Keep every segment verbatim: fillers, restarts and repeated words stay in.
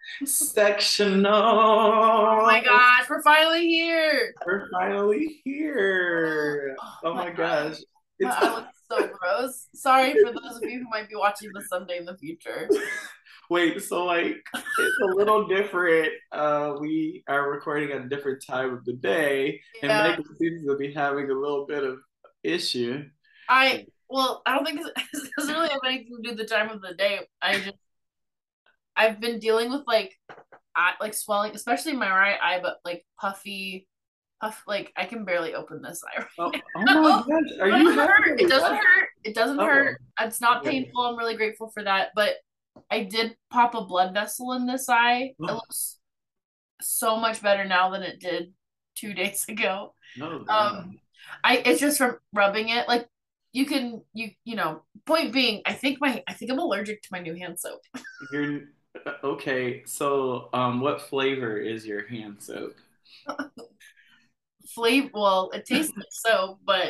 Oh my Sectional. gosh, we're finally here. We're finally here. Oh, Oh my my eye. gosh. My It's eye looks so gross. Sorry for those of you who might be watching this someday in the future. wait, so like it's a little different. Uh we are recording at a different time of the day, and Yeah, Megan seems to be having a little bit of issue. I well, I don't think it's, it doesn't really have anything to do with the time of the day. I just I've been dealing with like eye, like swelling, especially in my right eye, but like puffy, puff. Like I can barely open this eye right Oh, oh my now. gosh, are But it you doesn't having hurt. It a doesn't what? hurt. It doesn't hurt. Oh, It's not okay. painful. I'm really grateful for that. But I did pop a blood vessel in this eye. It Oh, looks so much better now than it did two days ago. oh God. Um, I it's just from rubbing it. Like you can you you know. Point being, I think my I think I'm allergic to my new hand soap. You're okay. So, um, what flavor is your hand soap? Flavor. Well, it tastes like soap, but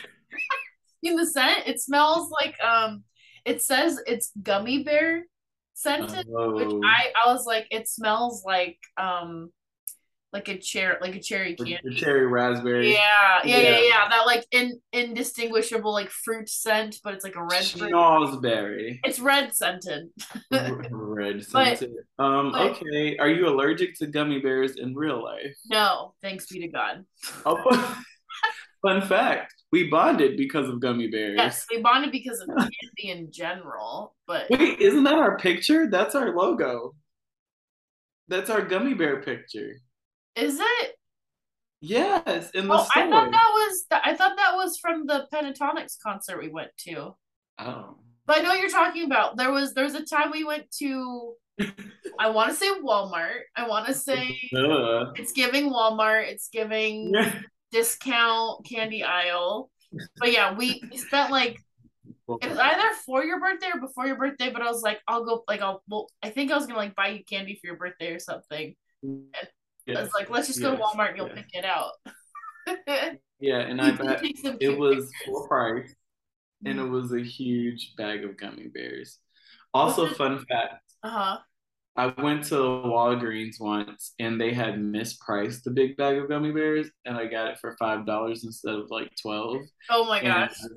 in the scent, it smells like um. It says it's gummy bear scented, which Oh, I I was like, it smells like um like a cherry like a cherry the, the candy. cherry raspberry. Yeah, yeah, yeah, Yeah, yeah. That like in indistinguishable like fruit scent, but it's like a red fruit. schnozberry. It's red scented. R- Red But scented. Um, but okay. Are you allergic to gummy bears in real life? no, thanks be to God. Oh, fun fact. We bonded because of gummy Yes, bears. we bonded because of candy in general, but Wait, isn't that our picture? That's our logo. That's our gummy bear picture. is it? Yes, in the Oh, I thought store. that was I thought that was from the Pentatonics concert we went to. Oh. But I know what you're talking about. There was there was a time we went to I want to say Walmart. I want to say Duh. it's giving Walmart. It's giving discount candy aisle. But yeah, we, we spent like it was either for your birthday or before your birthday. But I was like, I'll go like I'll well, I think I was gonna like buy you candy for your birthday or something. And I was Yes, like, let's just go to yes, Walmart and you'll yes. pick it out. Yeah, and I We did bet take some it cute was full pictures. price, and it Mm. was a huge bag of gummy bears. Was Also, it? fun fact, Uh huh. I went to Walgreens once and they had mispriced the big bag of gummy bears, and I got it for five dollars instead of like twelve. Oh my And gosh.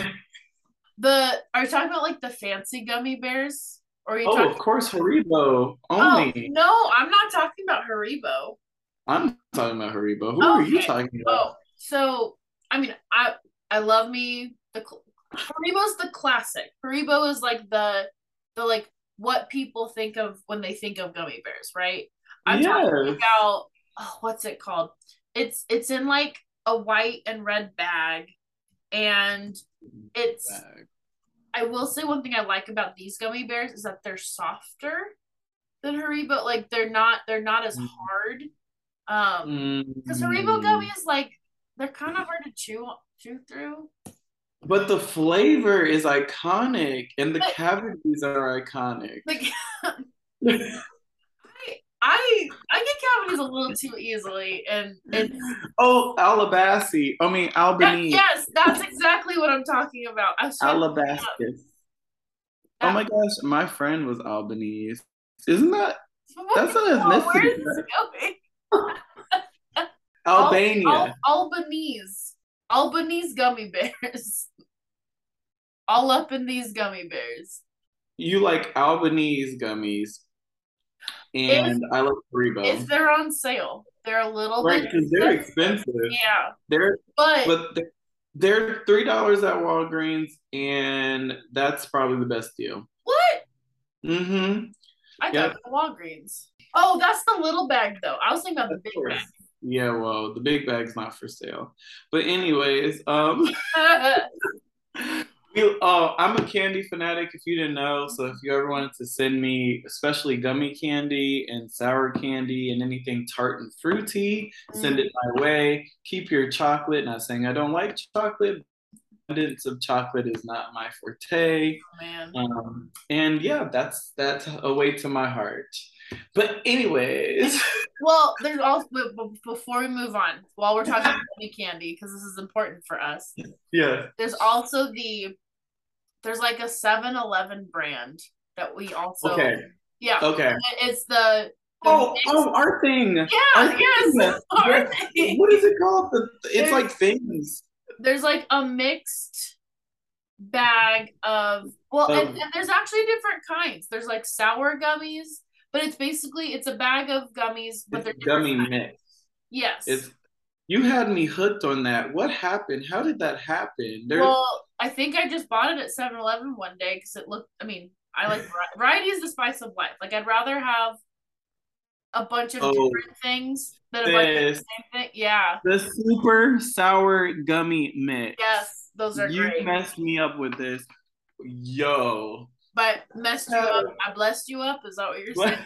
The are you talking about like the fancy gummy bears? Or are you oh, talking? of course, Haribo Oh only. no, I'm not talking about Haribo. I'm talking about Haribo. Who are you Okay. talking Oh, about? so I mean, I I love me the cl- Haribo's the classic. Haribo is like the the like what people think of when they think of gummy bears, right? I'm talking Yes. about oh, what's it called? It's it's in like a white and red bag, and it's Bag. I will say one thing I like about these gummy bears is that they're softer than Haribo. Like they're not they're not as hard. Um, because Haribo gummy Mm. is like they're kind of hard to chew chew through. But the flavor is iconic and the But cavities are iconic. like I I I get cavities a little too easily, and it's Oh, Alabassi. I mean, that Albany. yes, that's exactly what I'm talking about. I was trying to look it up. Alabascus. Oh That my gosh, my friend was Albanese. Isn't that that's an oh, where ethnicity, is this right? going? Al, Al, Albania. Albanese. Albanese gummy bears. All up in these gummy bears. You like Albanese gummies, If and I like if Haribo. they're on sale, they're a little Right, bit because they're expensive. expensive. Yeah. They're But but they're, they're three dollars at Walgreens, and that's probably the best deal. what? Mm-hmm. I got Yep. it at Walgreens. Oh, that's the little bag though. I was thinking about Of the big course. Yeah, well, the big bag's not for sale. But anyways, um bag. we, uh, I'm a candy fanatic if you didn't know. So if you ever wanted to send me, especially gummy candy and sour candy and anything tart and fruity, send Mm, it my way. Keep your chocolate. Not saying I don't like chocolate. Abundance of chocolate is not my forte. oh man. Um, and yeah, that's that's a way to my heart. But anyways, And well, there's also before we move on, while we're talking about gummy candy, because this is important for us. yeah. There's also the there's like a Seven Eleven brand that we also Okay. Yeah. Okay. It's the, the Oh, mix. oh, our thing. Yeah, Our yes, thing. our Yes. thing. What is it called? The, it's There's, like things. there's like a mixed bag of well, and, Of and there's actually different kinds. There's like sour gummies, but it's basically it's a bag of gummies, but it's they're different gummy kinds. mix. Yes. It's you had me hooked on that. What happened? How did that happen? There. Well, I think I just bought it at Seven Eleven one day because it looked. I mean, I like variety is the spice of life. Like I'd rather have a bunch of Oh, different things than a bunch of the this same thing. Yeah. the super sour gummy mix. Yes, those are You great. messed me up with this. Yo. But messed you up. I blessed you up. Is that what you're saying?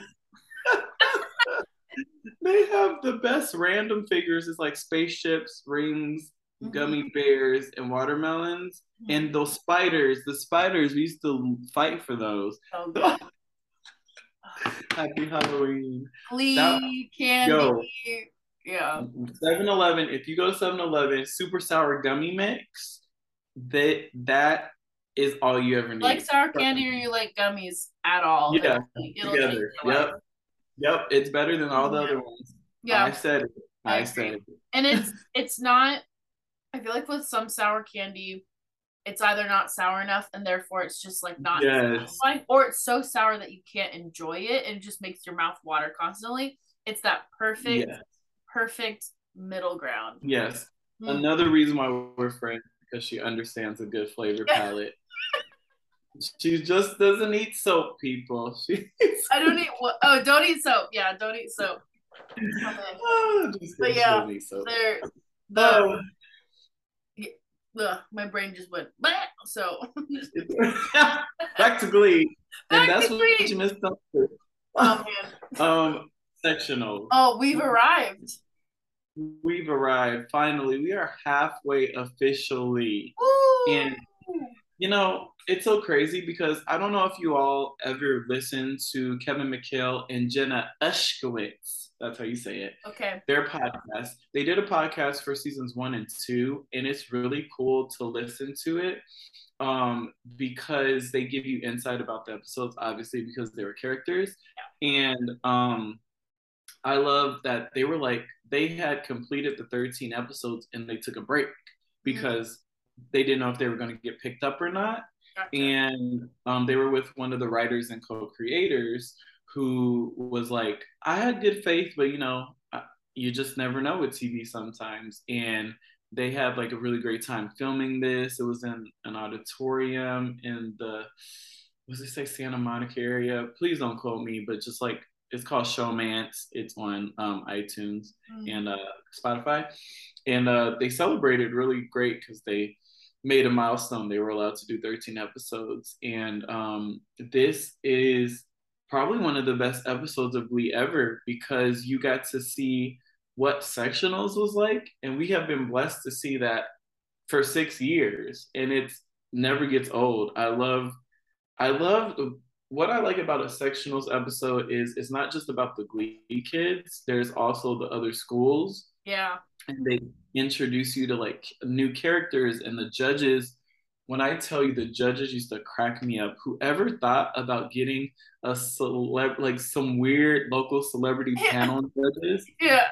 They have the best random figures. It's like spaceships, rings, Mhm. gummy bears, and watermelons. And those spiders, the spiders, we used to fight for those. So good. Happy Halloween. Glee, That, candy. yo, Yeah. seven eleven, if you go to seven eleven, super sour gummy mix, that that is all you ever need. Like sour candy or you like gummies at all? Yeah, it'll, it'll together. Yep. Life. Yep, it's better than all the yeah. other ones. Yeah. I said it. I, I said it. And it's it's not I feel like with some sour candy, it's either not sour enough and therefore it's just like not yes. satisfying, or it's so sour that you can't enjoy it and it just makes your mouth water constantly. It's that perfect, yes. perfect middle ground. Yes. Mm. Another reason why we're friends because she understands a good flavor palette. She just doesn't eat soap, people. She I don't eat what? Oh, don't eat soap. Yeah, don't eat soap. Oh, but yeah, they're the. Oh. Ugh, my brain just went Bleh! So back to Glee, back and that's to what Glee. you missed out. Oh man. Um, sectional. Oh, we've arrived. We've arrived. Finally, we are halfway officially. Ooh. And you know, it's so crazy because I don't know if you all ever listened to Kevin McHale and Jenna Ushkowitz. That's how you say it. Okay. Their podcast. They did a podcast for seasons one and two, and it's really cool to listen to it um, because they give you insight about the episodes, obviously, because they were characters. Yeah. And um, I love that they were like, they had completed the thirteen episodes and they took a break because mm-hmm. they didn't know if they were going to get picked up or not. Gotcha. And um, they were with one of the writers and co-creators who was like, I had good faith, but you know, you just never know with T V sometimes. And they had like a really great time filming this. It was in an auditorium in the, what does it say, Santa Monica area? Please don't quote me, but just like, it's called Showmance. It's on um, iTunes mm. and uh, Spotify. And uh, they celebrated really great because they made a milestone. They were allowed to do thirteen episodes. And um, this is probably one of the best episodes of Glee ever because you got to see what sectionals was like. And we have been blessed to see that for six years. And it never gets old. I love, I love, what I like about a sectionals episode is it's not just about the Glee kids. There's also the other schools. Yeah. And they introduce you to like new characters and the judges. When I tell you the judges used to crack me up, whoever thought about getting a celeb, like some weird local celebrity yeah. panel judges, yeah,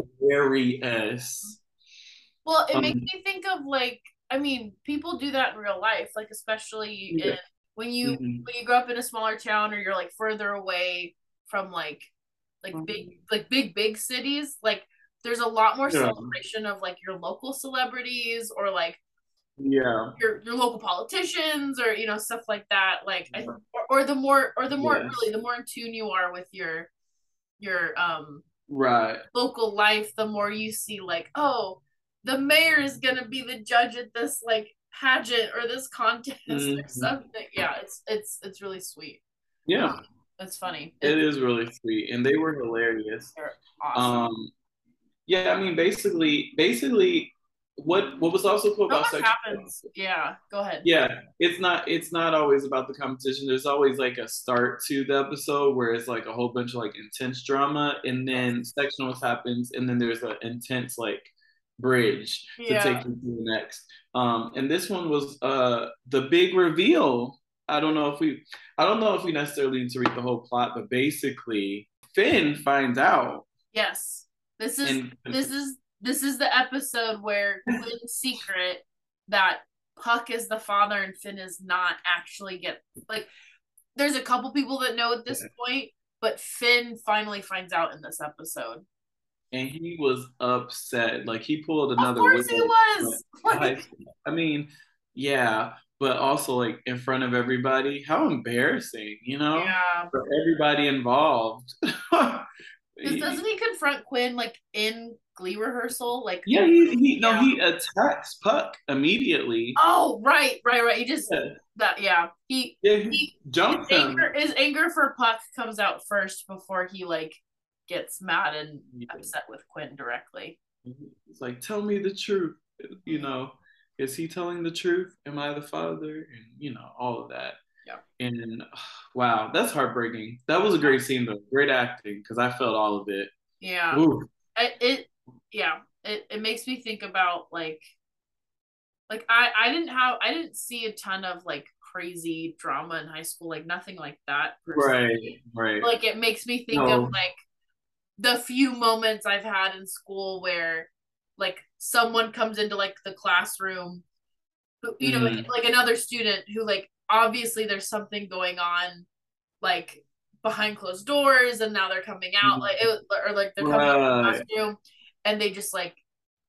hilarious. Well, it um, makes me think of like, I mean, people do that in real life, like especially yeah. in, when you mm-hmm. when you grow up in a smaller town or you're like further away from like like mm-hmm. big like big big cities, like there's a lot more yeah. celebration of like your local celebrities or like yeah your your local politicians or you know stuff like that like yeah. I, or, or the more or the more yes. really the more in tune you are with your your um right local life, the more you see like, oh, the mayor is gonna be the judge at this like pageant or this contest mm-hmm. or something. Yeah, it's it's it's really sweet. Yeah, um, it's funny. It it's, is really sweet, and they were hilarious. They're awesome. Um, yeah, I mean, basically, basically. What what was also cool about section happens. Yeah, go ahead. Yeah, it's not it's not always about the competition. There's always like a start to the episode where it's like a whole bunch of like intense drama, and then sectionals happens, and then there's an intense like bridge yeah. to take you to the next. Um, and this one was uh the big reveal I don't know if we I don't know if we necessarily need to read the whole plot, but basically Finn finds out Yes. This is and this is this is the episode where Quinn's secret that Puck is the father and Finn is not actually get like there's a couple people that know at this point, but Finn finally finds out in this episode. And he was upset. Like he pulled another. Of course he was. Like, I mean, yeah, but also like in front of everybody. How embarrassing, you know? Yeah. For everybody involved. Because doesn't he confront Quinn like in Glee rehearsal? Like yeah, he, he yeah. no, he attacks Puck immediately. Oh, right, right, right. He just yeah. that yeah. He yeah, he, he jumped his him. Anger, his anger for Puck comes out first before he like gets mad and yeah. upset with Quinn directly. It's like, tell me the truth. You know, is he telling the truth? Am I the father? And you know, all of that. Yeah. And wow, that's heartbreaking. That was a great scene though. Great acting because I felt all of it. Yeah. Ooh. It, it yeah. It it makes me think about like like I I didn't have I didn't see a ton of like crazy drama in high school, like nothing like that. Personally. Right. Right. Like it makes me think no. of like the few moments I've had in school where like someone comes into like the classroom, who, you know, mm. like, like another student who like obviously there's something going on like behind closed doors and now they're coming out like it, or like they're coming right. out of the classroom and they just like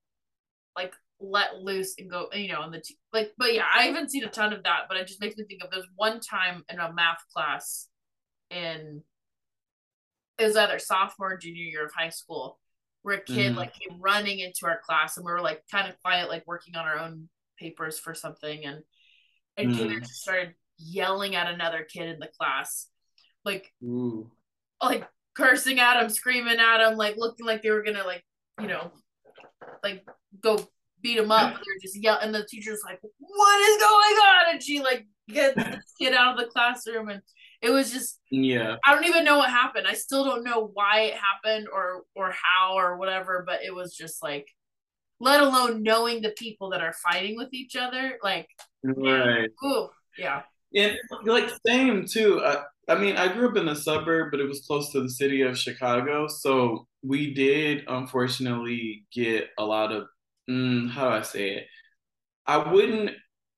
like let loose and go, you know, and the t- like but yeah, I haven't seen a ton of that, but it just makes me think of there's one time in a math class in it was either sophomore or junior year of high school where a kid mm-hmm. like came running into our class and we were like kind of quiet, like working on our own papers for something, and and mm. kids just started yelling at another kid in the class, like Ooh. like cursing at him, screaming at him, like looking like they were gonna like, you know, like go beat him up. But they were just yelling, and the teacher's like, "What is going on?" And she like gets the kid out of the classroom, and it was just yeah. I don't even know what happened. I still don't know why it happened or or how or whatever, but it was just like, let alone knowing the people that are fighting with each other, like right. Ooh, yeah. And like same too. I, I mean, I grew up in a suburb, but it was close to the city of Chicago, so we did unfortunately get a lot of mm, how do I say it? I wouldn't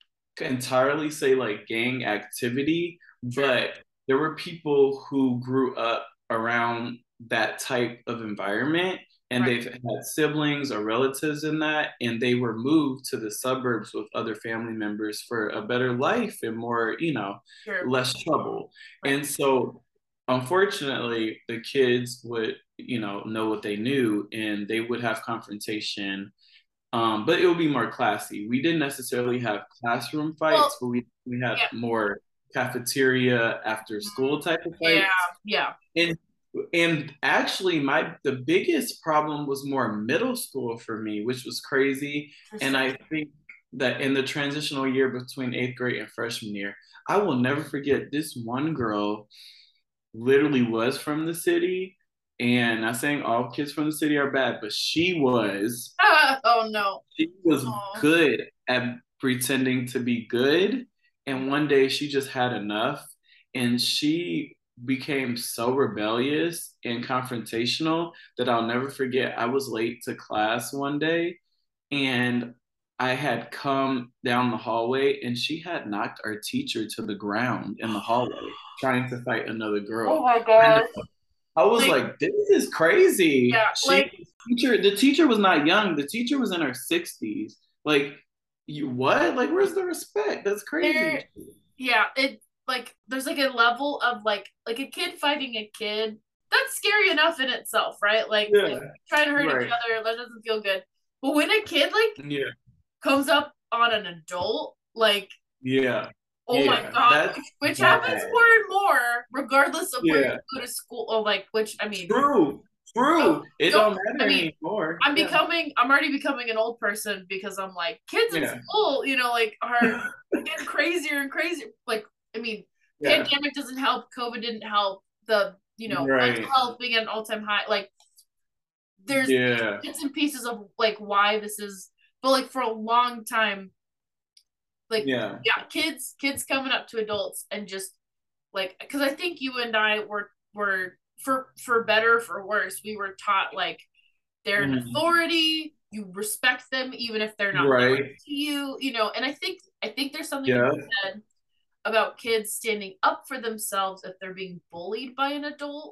entirely say like gang activity, sure. but there were people who grew up around that type of environment and right. they've had siblings or relatives in that, and they were moved to the suburbs with other family members for a better life and more, you know, sure. less trouble. Right. And so unfortunately, the kids would, you know, know what they knew and they would have confrontation. Um, but it would be more classy. We didn't necessarily have classroom fights, well, but we, we had yeah. more cafeteria after school type of fights. Yeah, yeah. And and actually my the biggest problem was more middle school for me, which was crazy. And I think that in the transitional year between eighth grade and freshman year, I will never forget this one girl literally was from the city. And not saying all kids from the city are bad, but she was. Oh no. She was Aww. good at pretending to be good. And one day she just had enough and she became so rebellious and confrontational that I'll never forget. I was late to class one day and I had come down the hallway and she had knocked our teacher to the ground in the hallway trying to fight another girl. Oh my God. I was like, like, this is crazy. Yeah, she, like teacher, the teacher was not young. The teacher was in her sixties. Like, you what? Like, where's the respect? That's crazy. There, yeah, it like there's like a level of like like a kid fighting a kid. That's scary enough in itself, right? Like, yeah, like trying to hurt right. each other, that doesn't feel good. But when a kid like yeah. comes up on an adult, like yeah. Oh yeah, my God, which, which happens more and more, regardless of yeah. where you go to school. Or like, which I mean, true, true. So, it don't matter I mean, anymore. I'm yeah. becoming, I'm already becoming an old person because I'm like, kids in yeah. school, you know, like are getting crazier and crazier. Like, I mean, yeah. pandemic doesn't help. COVID didn't help. The you know, right. mental health being at an all time high. Like, there's yeah. bits and pieces of like why this is, but like for a long time. Like, yeah, yeah, kids, kids coming up to adults and just like, because I think you and I were were for for better for worse, we were taught like they're an mm-hmm. authority. You respect them even if they're not right nice to you, you know. And I think I think there's something to yeah be said about kids standing up for themselves if they're being bullied by an adult.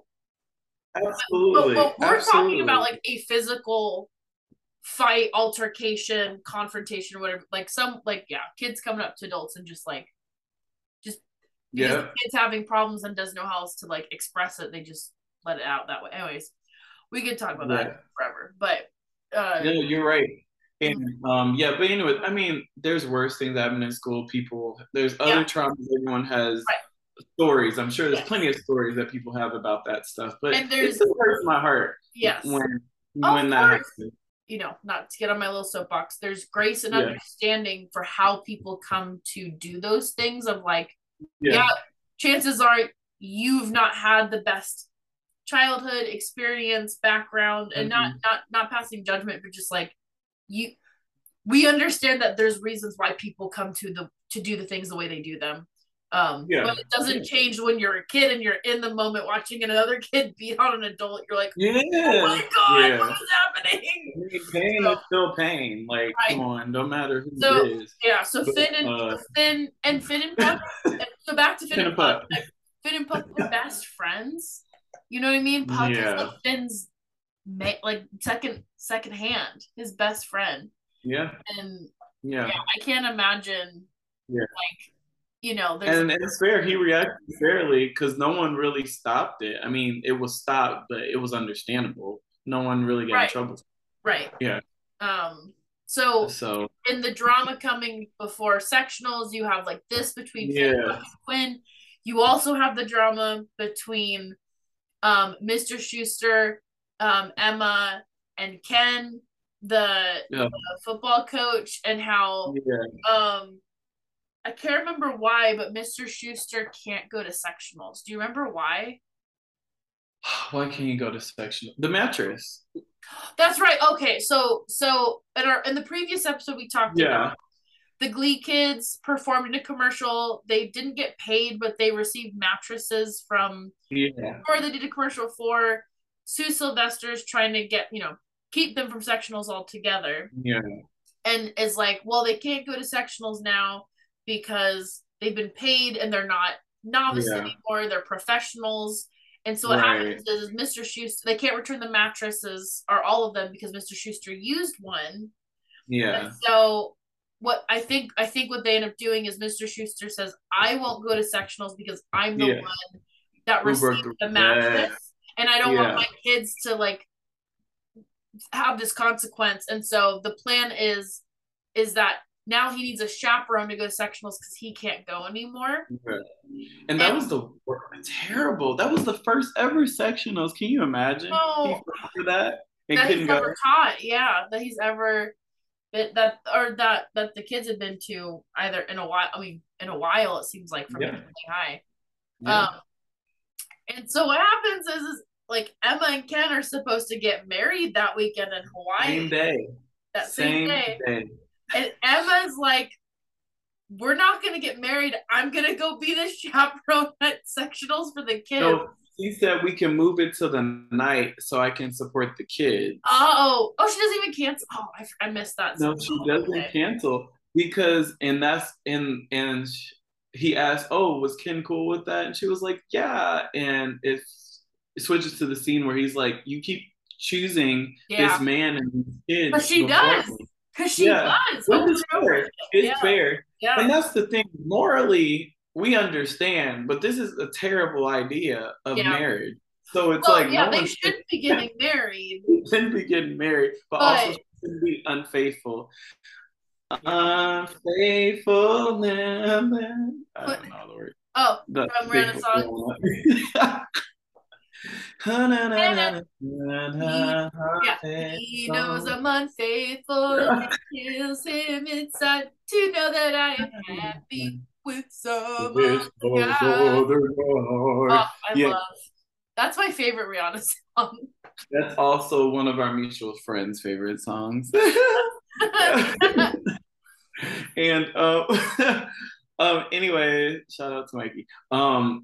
But, absolutely but we're talking about absolutely like a physical fight, altercation, confrontation, whatever. Like some like yeah, kids coming up to adults and just like just because the yeah kid's having problems and doesn't know how else to like express it, they just let it out that way. Anyways, we could talk about that yeah forever. But uh no you're right and mm, um yeah but anyway I mean there's worse things happening in school people there's yeah, other traumas everyone has right. stories I'm sure there's Yes. plenty of stories that people have about that stuff but And it there's still hurts my heart yes. when Of when that course, happens you know, not to get on my little soapbox, there's grace and yeah understanding for how people come to do those things of like, yeah, yeah chances are you've not had the best childhood experience, background, and not mm-hmm. not not passing judgment, but just like you we understand that there's reasons why people come to the to do the things the way they do them. Um, yeah but it doesn't yeah change when you're a kid and you're in the moment watching another kid beat on an adult. You're like, oh yeah my god, yeah what is happening? I mean, pain So, is still pain. Like, come right. on, no matter who it So is. yeah, so But Finn and uh, so Finn and Finn and Puck. So back to Finn Pin and and Puck. Puck. Like, Finn and Puck were best friends. You know what I mean? Puck is like Yeah, Finn's ma- like second second hand, his best friend. yeah, And yeah, yeah, I can't imagine yeah. like you know, there's And, and it's fair. He reacted fairly because no one really stopped it. I mean, it was stopped, but it was understandable. No one really got in right, trouble. right. Yeah. Um, so So in the drama coming before sectionals, you have like this between Finn, Puck, yeah, and Quinn. You also have the drama between um, Mister Schuster, um, Emma, and Ken, the, yeah, the football coach, and how yeah. um, I can't remember why, but Mister Schuster can't go to sectionals. Do you remember why? Why can't you go to section? The mattress. That's right. Okay, so so in our in the previous episode we talked about Yeah, the Glee kids performed in a commercial. They didn't get paid, but they received mattresses from yeah, or they did a commercial for Sue Sylvester's trying to get, you know, keep them from sectionals altogether. yeah, And is like, well, they can't go to sectionals now because they've been paid and they're not novice yeah. anymore. They're professionals. And so what Right. happens is Mister Schuster, they can't return the mattresses or all of them because Mister Schuster used one. And Yeah, so what I think I think what they end up doing is Mister Schuster says, I won't go to sectionals because I'm the yeah. one that Who broke received the? the Yeah, mattress. And I don't want yeah. my kids to like have this consequence. And so the plan is is that now he needs a chaperone to go to sectionals because he can't go anymore. Yeah. And that And was the terrible. That was the first ever sectionals. Can you imagine? He no, fought for that and that he's couldn't go. ever taught, yeah, that he's ever been, that or that that the kids have been to either in a while. I mean, in a while it seems like from Yeah, high. yeah. Um, and so what happens is, is like Emma and Ken are supposed to get married that weekend in Hawaii. Same day. That same Same day. day. And Emma's like, we're not gonna get married. I'm gonna go be the chaperone at sectionals for the kids. So he said we can move it to the night so I can support the kids. Oh, oh, she doesn't even cancel. Oh, I, I missed that. No, she doesn't cancel because and that's and and he asked, "Oh, was Ken cool with that?" And she was like, "Yeah." And it, it switches to the scene where he's like, "You keep choosing Yeah, this man and these but kids she before does. me." Because she Yeah, does. which Over is and over fair. again. It's Yeah, fair, and yeah. that's the thing. Morally, we understand, but this is a terrible idea of Yeah. marriage. So it's Well, like no yeah, they one should, shouldn't be getting married. shouldn't be getting married, but also But shouldn't be unfaithful. Unfaithful, never. I but don't know the word. oh, The from faithful. Renaissance. He, yeah, he knows I'm unfaithful and it kills him inside to know that I am happy with some With other those guy. other Oh, guys. I Yeah, love. That's my favorite Rihanna song. that's also one of our mutual friends' favorite songs. And um, um, anyway, shout out to Mikey. Um,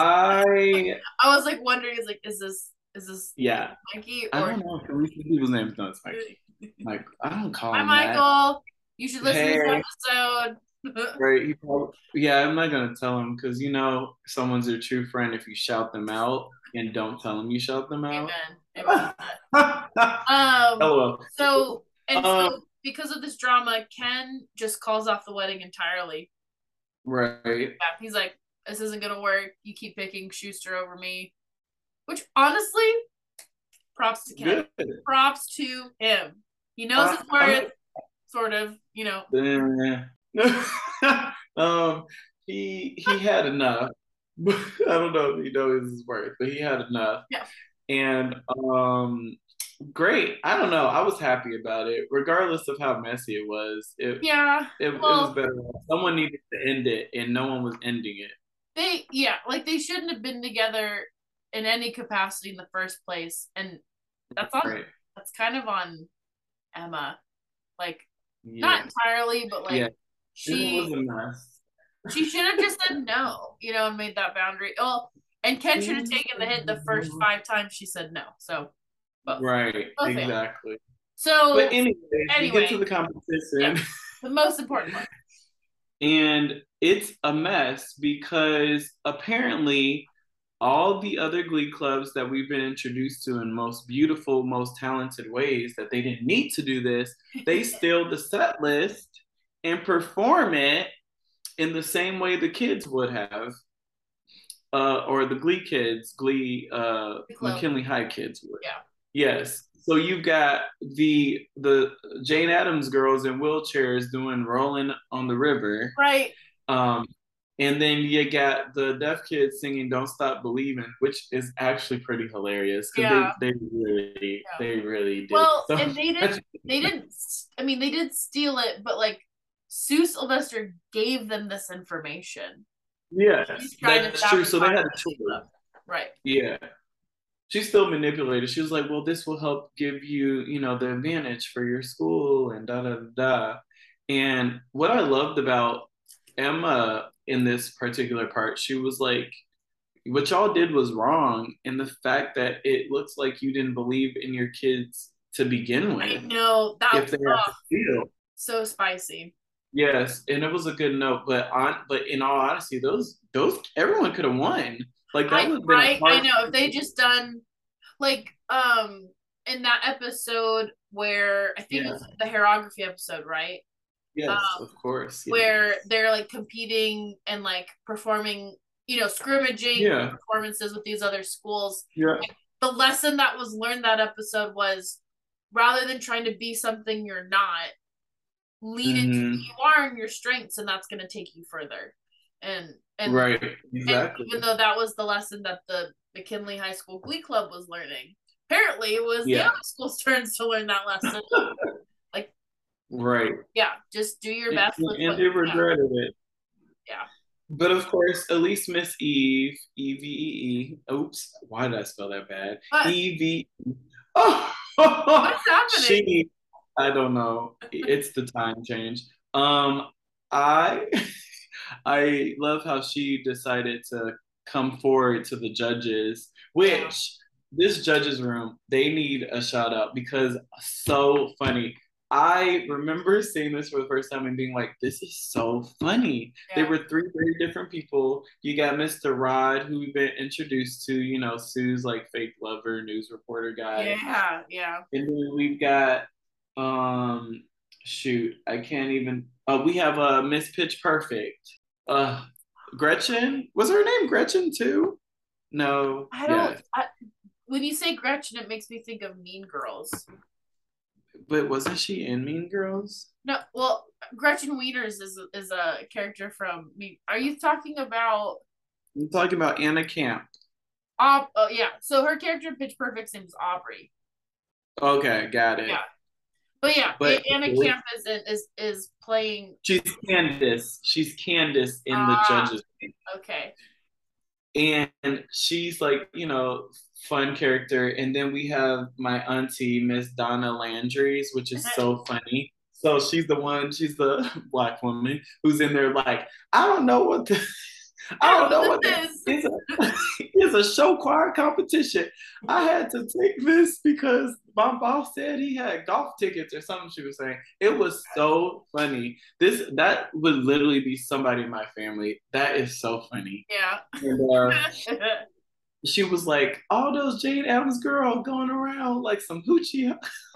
I I was like wondering, is like, is this is this yeah, Mikey I or don't know. Can we see people's names? No, it's Mikey. Mike, I don't call Hi him that. Michael? You should listen to Hey, this episode. right? He probably, yeah, I'm not gonna tell him because you know someone's your true friend if you shout them out and don't tell them you shout them out. Amen. Amen. Um. LOL. So and Um, so because of this drama, Ken just calls off the wedding entirely. right. Yeah, he's like, "This isn't gonna work. You keep picking Schuster over me," which honestly, props to Ken. Good. Props to him. He knows his Uh, worth, sort of. You know. Uh, um, he he had enough. I don't know if he knows his worth, but he had enough. Yeah. And um, great. I don't know. I was happy about it, regardless of how messy it was. It Yeah. it, Well, it was better. Someone needed to end it, and no one was ending it. they yeah, like they shouldn't have been together in any capacity in the first place, and that's on Right. that's kind of on Emma. Like Yeah. not entirely, but like Yeah. she It was a mess. she should have just said no, you know, and made that boundary. Oh, and Ken should have taken the hit the first five times she said no. So both. Right. Both failed. Exactly. So But anyway, we anyway, get to the competition. yeah, the most important part. And it's a mess because apparently all the other glee clubs that we've been introduced to in most beautiful, most talented ways that they didn't need to do this, they steal the set list and perform it in the same way the kids would have. Uh, or the Glee kids, Glee uh, McKinley High kids would. Yeah. Yes. So you've got the the Jane Addams girls in wheelchairs doing "Rolling on the River," right? Um, and then you got the deaf kids singing "Don't Stop Believing," which is actually pretty hilarious because yeah. they they really yeah. they really did. Well, so and they didn't they didn't. I mean, they did steal it, but like Sue Sylvester gave them this information. Yes, that's true. So they had a choice, right? Yeah. She still manipulated. She was like, well, this will help give you, you know, the advantage for your school and da da da. And what I loved about Emma in this particular part, she was like, what y'all did was wrong. And the fact that it looks like you didn't believe in your kids to begin with. I know. That if they was have to feel. So spicy. Yes. And it was a good note. But on but in all honesty, those those everyone could have won. Like that I, would have been right? I know if they just done like um in that episode where I think yeah. it's the hairography episode, right? Yes, um, of course. Yes. Where they're like competing and like performing, you know, scrimmaging yeah. performances with these other schools. Yeah. Like, the lesson that was learned that episode was rather than trying to be something you're not, lean mm-hmm. into who you are and your strengths, and that's going to take you further. And and right, exactly. And even though that was the lesson that the McKinley High School Glee Club was learning, apparently it was yeah. the other school's turns to learn that lesson. Like, right, yeah, just do your best. And, and they regretted have. it. Yeah, but of course, at least Miss Eve, E V E E. Oops, why did I spell that bad? E V. Oh, what's happening? She, I don't know. It's the time change. Um, I. I love how she decided to come forward to the judges, which yeah. this judges room, they need a shout out because so funny. I remember seeing this for the first time and being like, this is so funny. Yeah. There were three very different people. You got Mister Rod, who we've been introduced to, you know, Sue's like fake lover, news reporter guy. Yeah, yeah. And then we've got, um, shoot, I can't even, uh, we have uh, Miss Pitch Perfect. Uh, Gretchen? Was her name Gretchen too? No. I don't, yeah. I, when you say Gretchen, it makes me think of Mean Girls. But wasn't she in Mean Girls? No, well, Gretchen Wieners is is a character from me. Are you talking about? I'm talking about Anna Camp. Oh, uh, yeah. So her character in Pitch Perfect's name is Aubrey. Okay, got it. Yeah, but yeah, but Anna really? Camp is is is playing. She's Candace. She's Candace in uh, the judges. Okay. And she's like, you know, fun character. And then we have my auntie, Miss Donna Landry's, which is so funny. So she's the one, she's the black woman who's in there like, I don't know what the, I don't know what this is. It's a, it's a show choir competition. I had to take this because my boss said he had golf tickets or something she was saying. It was so funny. This that would literally be somebody in my family. That is so funny. Yeah. And uh, she was like, all those Jane Addams girls going around like some hoochie.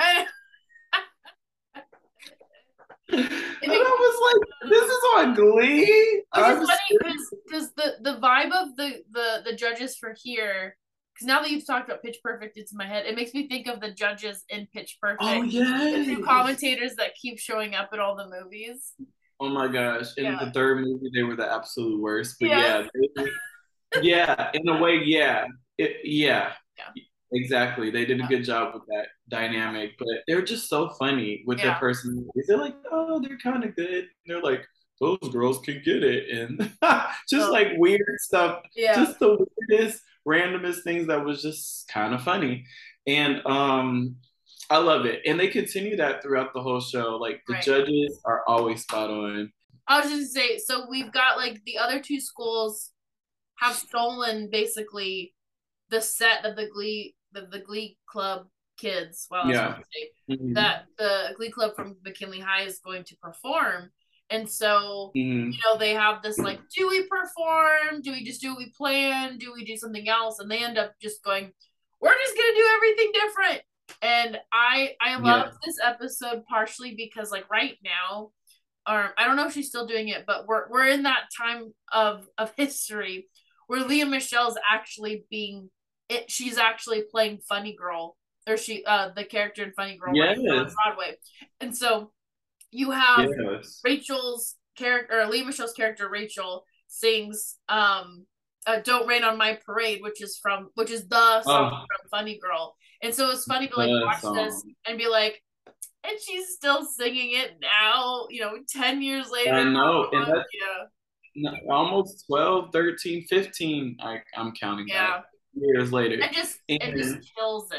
And I was like, this is on Glee. Which is funny because the, the vibe of the, the, the judges for here, because now that you've talked about Pitch Perfect, it's in my head. It makes me think of the judges in Pitch Perfect. Oh, yeah. The two commentators that keep showing up in all the movies. Oh, my gosh. In yeah. the third movie, they were the absolute worst. But yes. yeah, they, yeah, in a way, yeah. It, yeah. yeah. Exactly. They did a good job with that dynamic, but they're just so funny with yeah. their personalities. They're like, oh, they're kind of good. And they're like, those girls can get it. And just oh. like weird stuff. Yeah. Just the weirdest, randomest things that was just kind of funny. And um, I love it. And they continue that throughout the whole show. Like the right. judges are always spot on. I was just gonna say, so we've got like the other two schools have stolen basically the set of the Glee The, the Glee Club kids, well, yeah. say, mm-hmm. that the Glee Club from McKinley High is going to perform. And so, mm-hmm. you know, they have this like, do we perform? Do we just do what we plan? Do we do something else? And they end up just going, we're just going to do everything different. And I I love yeah. this episode partially because like right now, or I don't know if she's still doing it, but we're we're in that time of, of history where Lea Michele's actually being It, she's actually playing Funny Girl, or she, uh, the character in Funny Girl yes. right on Broadway. And so you have yes. Rachel's character, or Lea Michele's character, Rachel, sings um, uh, "Don't Rain on My Parade," which is from, which is the song oh. from Funny Girl. And so it's funny to like the watch song. this and be like, and she's still singing it now, you know, ten years later. I know, and that's yeah. almost twelve, thirteen, fifteen. I, I'm counting yeah. that. Years later, it just and, it just kills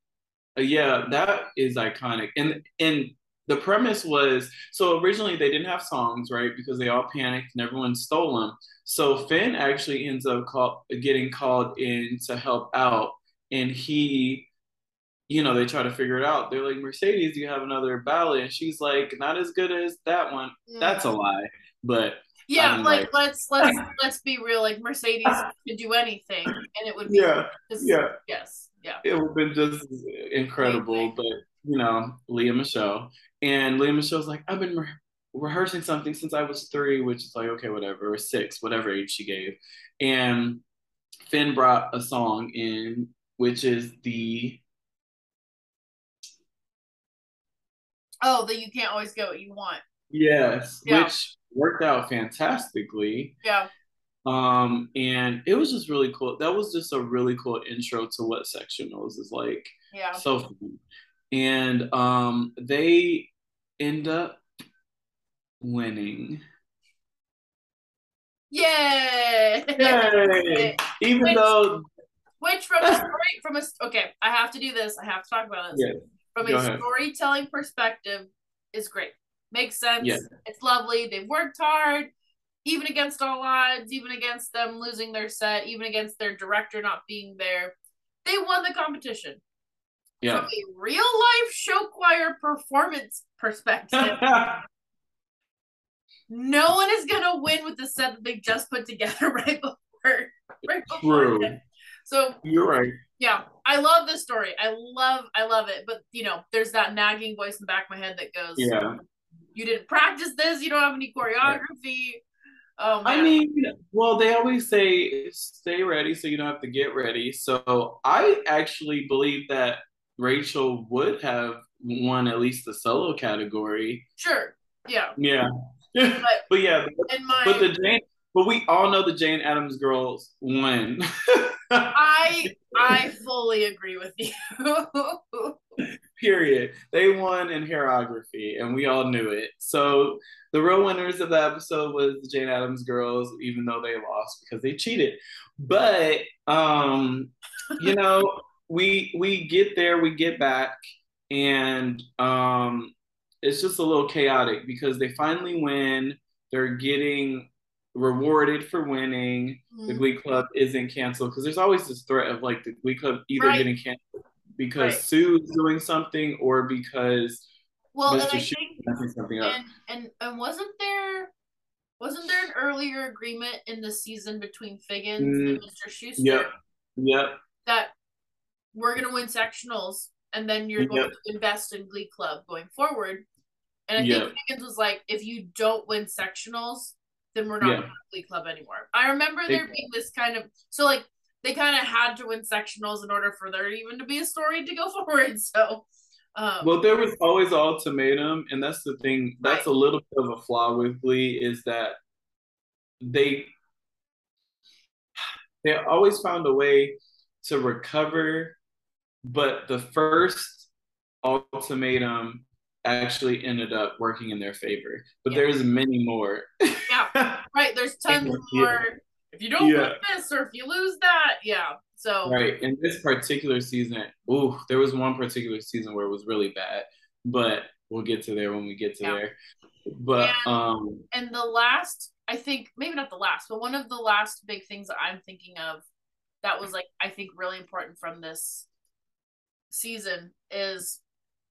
it. Yeah, that is iconic. And and the premise was, so originally they didn't have songs, right? Because they all panicked and everyone stole them. So Finn actually ends up call, getting called in to help out, and he, you know, they try to figure it out. They're like, Mercedes, you have another ballad, and she's like, not as good as that one. Mm. That's a lie, but. Yeah, like, like let's let's let's be real. Like Mercedes could do anything, and it would be yeah, just, yeah, yes, yeah. It would have been just incredible. Amazing. But you know, Lea Michele and Lea Michele's like, I've been re- rehearsing something since I was three, which is like okay, whatever, or six, whatever age she gave. And Finn brought a song in, which is the oh, that you can't always get what you want. Yes, yeah. which worked out fantastically. Yeah. Um, and it was just really cool. That was just a really cool intro to what Sectionals is like. Yeah. So fun. And um, they end up winning. Yay! Yay! Even which, though, which from a story, from a okay, I have to do this. I have to talk about this. Yeah. From Go a ahead. storytelling perspective, is great. Makes sense. Yeah. It's lovely. They've worked hard, even against all odds, even against them losing their set, even against their director not being there. They won the competition. Yeah. From a real life show choir performance perspective, no one is gonna win with the set that they just put together right before. Right before True. It. So you're right. Yeah, I love this story. I love, I love it. But you know, there's that nagging voice in the back of my head that goes, "Yeah, you didn't practice this. You don't have any choreography." Oh, man. I mean, well, they always say stay ready so you don't have to get ready. So I actually believe that Rachel would have won at least the solo category. Sure. Yeah. Yeah. But, but yeah, in my, but the Jane, but we all know the Jane Addams girls won. I I fully agree with you. Period. They won in choreography, and we all knew it. So the real winners of the episode was the Jane Addams girls, even though they lost because they cheated. But um, you know, we we get there, we get back, and um, it's just a little chaotic because they finally win. They're getting rewarded for winning. Mm-hmm. The Glee Club isn't canceled because there's always this threat of like the Glee Club either right. getting canceled because right. Sue is doing something or because well, Mister Shu is messing something up. And, and and wasn't there wasn't there an earlier agreement in the season between Figgins mm, and Mister Schuester? Yep. Yep. That we're gonna win sectionals and then you're going yep. to invest in Glee Club going forward. And I yep. think Figgins was like, if you don't win sectionals, then we're not yeah. going to Glee Club anymore. I remember there being this kind of so like they kind of had to win sectionals in order for there even to be a story to go forward. So um, well, there was always an ultimatum, and that's the thing. That's right. a little bit of a flaw with Glee is that they they always found a way to recover, but the first ultimatum actually ended up working in their favor. But yeah. there's many more. yeah, right. There's tons more. Yeah. If you don't yeah. win this or if you lose that, yeah. So right. In this particular season, ooh, there was one particular season where it was really bad, but we'll get to there when we get to yeah. there. But and, um and the last, I think maybe not the last, but one of the last big things that I'm thinking of that was like I think really important from this season is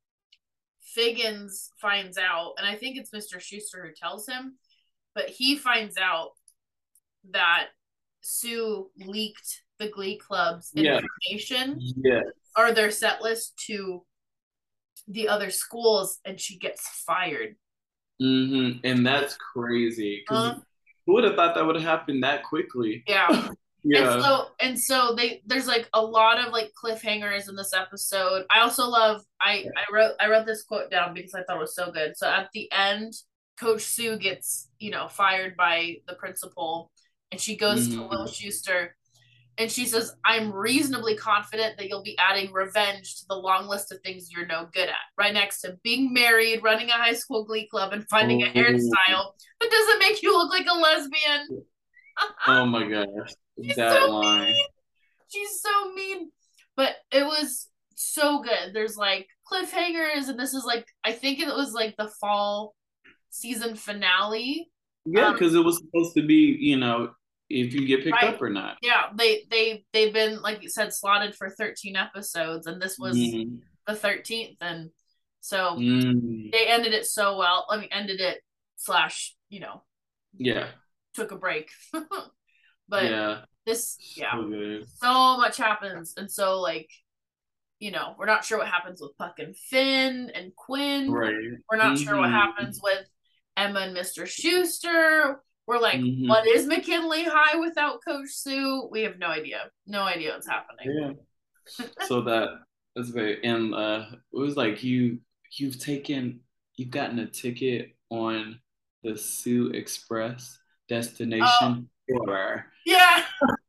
Figgins finds out, and I think it's Mister Schuester who tells him, but he finds out that Sue leaked the Glee Club's yeah. information yeah. or their set list to the other schools, and she gets fired. Mm-hmm. And that's crazy. Because uh, who would have thought that would have happened that quickly? Yeah. yeah. And so and so they there's like a lot of like cliffhangers in this episode. I also love I I wrote I wrote this quote down because I thought it was so good. So at the end, Coach Sue gets, you know, fired by the principal, and she goes mm-hmm. to Will Schuester, and she says, "I'm reasonably confident that you'll be adding revenge to the long list of things you're no good at, right next to being married, running a high school Glee Club, and finding oh. a hairstyle that doesn't make you look like a lesbian." Oh my gosh. She's that so line. Mean. She's so mean. But it was so good. There's like cliffhangers, and this is like I think it was like the fall season finale. Yeah, because um, it was supposed to be, you know, if you get picked right. up or not. Yeah, they they they've been, like you said, slotted for thirteen episodes, and this was mm. the thirteenth, and so mm. they ended it so well. I mean, ended it slash, you know, yeah, took a break. But yeah. this, yeah, so, so much happens, and so like, you know, we're not sure what happens with Puck and Finn and Quinn. Right. We're not mm-hmm. sure what happens with Emma and Mister Schuester. We're like, mm-hmm. what is McKinley High without Coach Sue? We have no idea. No idea what's happening. Yeah. So that that's very, and uh, it was like you you've taken you've gotten a ticket on the Sue Express destination. Oh. Yeah.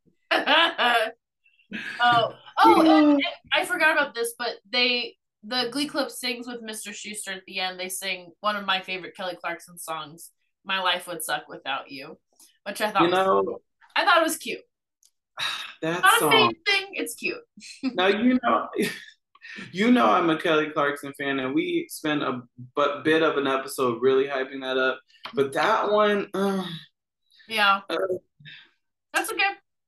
oh, oh, and, and I forgot about this, but they the Glee Club sings with Mister Schuester at the end. They sing one of my favorite Kelly Clarkson songs, "My Life Would Suck Without You," which I thought you know was, I thought it was cute. That Not song. a main thing. It's cute. Now you know, you know I'm a Kelly Clarkson fan, and we spent a but bit of an episode really hyping that up. But that one, uh, yeah. Uh, That's okay.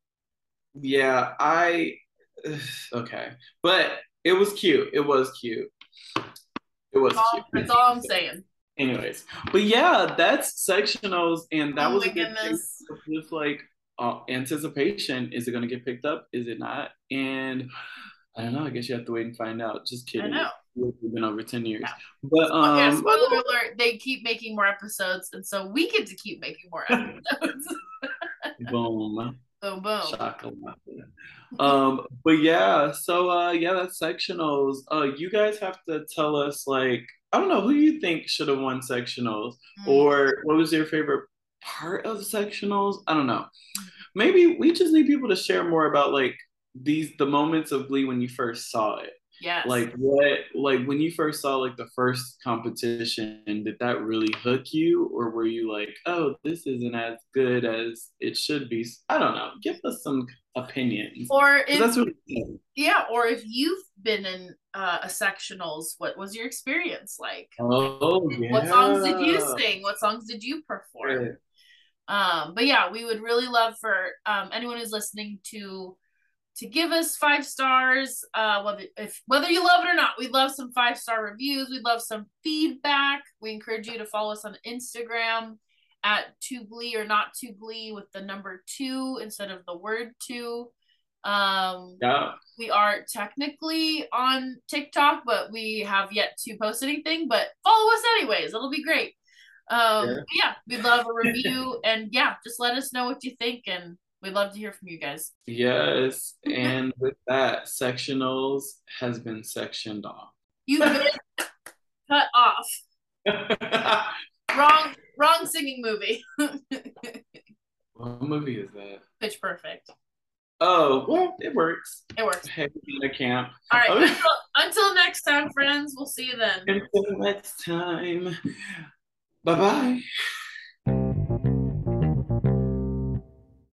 Yeah, I okay, but it was cute. It was cute. It was that's all, cute. That's all I'm saying. Anyways, but yeah, that's sectionals, and that oh was my a good goodness. thing. Just like uh, anticipation, is it going to get picked up? Is it not? And I don't know. I guess you have to wait and find out. Just kidding. I know. It's been over ten years. Yeah. But um, okay, spoiler alert: they keep making more episodes, and so we get to keep making more episodes. Boom. Boom, boom. Chocolate. Um, but yeah, so uh yeah, that's sectionals. Uh you guys have to tell us, like, I don't know, who you think should have won sectionals, mm. or what was your favorite part of sectionals? I don't know. Maybe we just need people to share more about like these the moments of Glee when you first saw it. Yes. Like what like when you first saw like the first competition, did that really hook you, or were you like, oh, this isn't as good as it should be? I don't know. Give us some opinions. Or if that's what yeah, or if you've been in uh, a sectionals, what was your experience like? Oh yeah. What songs did you sing? What songs did you perform? Right. Um, but yeah, we would really love for um, anyone who's listening to to give us five stars. Uh, whether if whether you love it or not, we'd love some five star reviews. We'd love some feedback. We encourage you to follow us on Instagram at Too Glee or Not Too Glee with the number two instead of the word two. Um, Yeah. We are technically on TikTok, but we have yet to post anything. But follow us anyways; it'll be great. Um, Yeah. yeah, we'd love a review, and yeah, just let us know what you think, and we'd love to hear from you guys. Yes. And with that, sectionals has been sectioned off. You've been cut off. Wrong, wrong singing movie. What movie is that? Pitch Perfect. Oh, well, it works. It works. Hey, in a camp. All right. Until, until next time, friends. We'll see you then. Until next time. Bye bye.